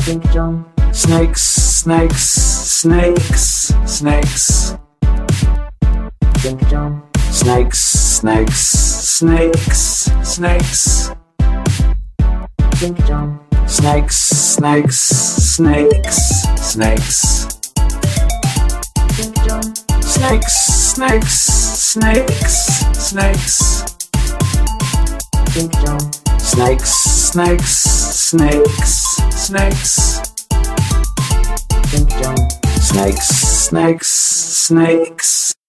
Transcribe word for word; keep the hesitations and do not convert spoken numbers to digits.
Snakes, snakes, snakes, snakes. Snakes, snakes, snakes, snakes. Snakes, snakes, snakes, snakes. Snakes, snakes, snakes, snakes. Snakes, snakes, snakes, snakes. Snakes, snakes, snakes.